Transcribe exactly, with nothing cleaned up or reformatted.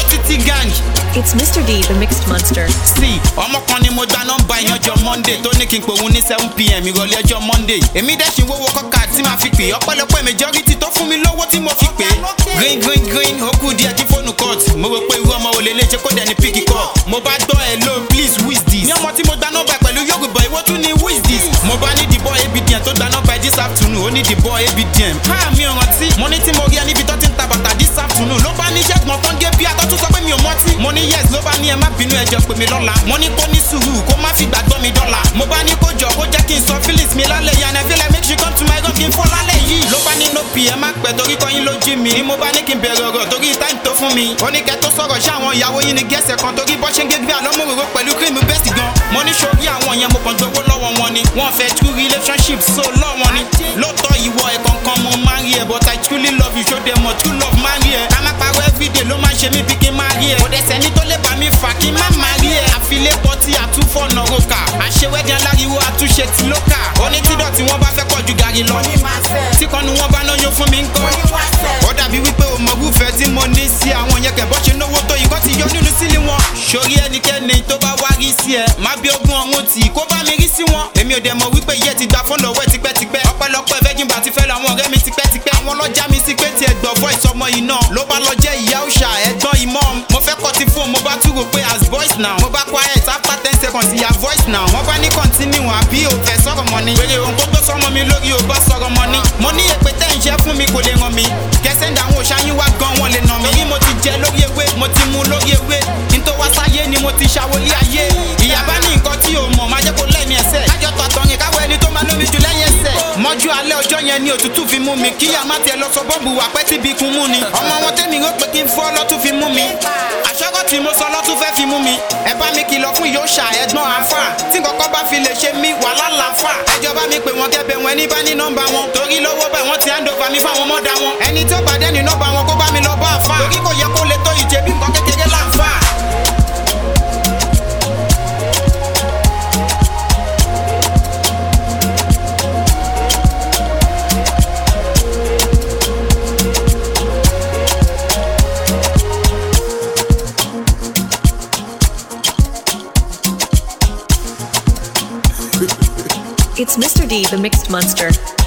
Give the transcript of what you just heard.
Ó ti ti gang. It's Mister D, the mixed monster. Sí, ọmọ kan ni mo gba nọ́mbà ìyẹn ọjọ́ Monday tó ní kí n pòun ní seven p m ìrọ̀lẹ́ ọjọ́ Monday. Èmi dẹ̀ ṣì ń wọ́wọ́ kọ́kà tí màá fi pè ọpẹ́lọpẹ́ majority tó fún mi lọ́wọ́ tí mo fi pè. Green green green ó kù díẹ̀ kí fóònù cut. Mo rò pé irú ọmọ olè lè ṣe kó dẹ̀ ní píkì kọ́. Mo bá gbọ́ hello please who is this? Ní ọmọ tí mo gba nọ́mbà pẹ̀lú Yorùbá ìwọ tún ní who is this? Mo bá ní the boy A B D M tó gba nọ́mbà this afternoon ó ní the boy A B D M. Ha mi ò rántí. Mo ní tí mo rí ẹ níbi tó ti ń ta bàtà this afternoon ló bá ní ṣẹ́gun ọ̀tán gé bí atọ́ tún sọ pé mi ò mọtí. Mo ní yes ló bá ní ẹ má bínú ẹjọ́ pè mí lọ́la. Mo ní kó ní sùúrù kó má fi gbàgbọ́ mi dọ́là. Mo bá ní kó jọ kó jẹ́ kí n sọ feelings mi lálẹ́ yẹn and I feel like make she come to my room kí n fọ́ lálẹ́ yìí. Ló bá ní no p ẹ má pẹ́ torí kọ́yìn ló jí mi. Ni mo bá ní kí n bẹ̀rẹ̀ ọ̀rọ̀ torí time tó fún mi. Ó ní kẹ́ tó sọ̀rọ̀ ṣé àwọn ìyàwó yín ni gẹ̀ẹ́sẹ̀ kan torí bọ́ ṣe ń gé gbé àlọ́mọ̀ròrò pẹ̀lú cream best gan. Mo ní sórí àwọn yẹn mo kàn gbowó lọ́wọ́ wọn ni. Wọ́n fẹ́ true relationship so lọ́wọ́ ni. Lóòótọ́ ìwọ ẹ̀ kankan mo máa ń rí ẹ but I truly love you show them more true love máa ń rí ẹ. Ká má parọ́ everyday ló máa ń ṣe mí bí kí n máa rí ẹ. Kò dẹ̀ sẹ́ni tó lè bá mi fà kí n má máa rí ẹ. Àfilé bọ́ tí àtúfọ̀ náà roka. Àṣewẹ́dẹ́ aláriwo àtúnṣe ti lókà. Onítìdọ̀ tí wọ́n bá fẹ́ pọ̀ ju gàrí lọ. Tí kọ́nu wọn bá náyó fún mi ń kọ́. Ó dàbí wípé o mọ̀ rúfẹ́ tí mo ní sí àwọn yẹn kẹ̀ bọ́ ṣe náwó tó ìkọ́ ti yọ nínú sílé wọn. Sórí ẹnikẹ́ni tó bá wá rí sí ẹ, má bí ogún ọ̀hún tì kó bá mi rí sí wọn. Èmi ò dẹ̀ mọ̀ wípé iye ti gbà fún lọ́wọ́ tipẹ́tipẹ́. Ọpẹ́lọpẹ́ Virgin Bar ti fẹ́ lọ àwọn ọ̀rẹ́ mi tipẹ́tipẹ́. Àwọn lọ́jà mi sí pé tí ẹ gbọ́ voice ọmọ yìí náà. Ló bá lọ jẹ́ ìyá òòṣà ẹ̀gbọ́n ìmọ̀. Mo fẹ́ kọ́ ti fún mo bá tún rò pé as boys now. Mo bá quiet after ten seconds ìyá voice now. Wọ́n bá ní continue àbí o fẹ́ sọ̀rọ̀ mọ́ ni. Wèrè òun kó tó sọmọ mi lórí o bá sọ̀rọ̀ mọ́ ni. Mo ní èpè tẹ́ ń ṣe fún mi kò lè ràn mí. Kẹsẹ̀-ń-dà àwọn òṣàyìn wá gan wọn lè nà mí. Torí mo ti jẹ lórí ewé, mo ti mu lórí ewé. Kí n tó wá sáyé ni mo ti ṣàwọlé ayé. Ìyá bá ní nǹkan tí o mọ̀ máa jẹ́ kó lẹ́yìn ẹsẹ̀. Kájọ tọ̀tọ̀yìn káwọ́ ẹni tó máa lómi jù lẹ́yìn ẹsẹ̀. Mọ́jú alẹ́ ọjọ́ yẹn ni òtútù fi mú mi. Kíyà má tiẹ̀ lọ sọ bọ́ọ̀bù wà pẹ́ tí bí kun mú ni. Ọmọ wọn tẹ́mi rò pé kí n fọ́ lọ́tún fi mú mi. Àṣọ́kọ̀ tí mo sọ lọ́tún fẹ́ fi mú mi. Ẹ bá mi kìlọ̀ fún yóòṣà ẹ̀gbọ́n àfà. Tí kọ̀kọ́ bá fi lè ṣe mí wàhálà làfà. Ẹjọ́ bá mi pè wọ́n kẹ́bẹ̀ wọn ẹni bá ní nọ́mbà wọn. Torí lọ́wọ́ bẹ́ẹ̀ wọ́n ti hand over mi fáwọn mọ́dà wọn. Ẹni tó bá dẹ́ni nọ́mbà wọn kó bá mi lọ bá àfà. Torí kò yẹ kó le tó ìjẹ́ bí nǹkan kékeré láǹfà. It's Mister D, the mixed monster.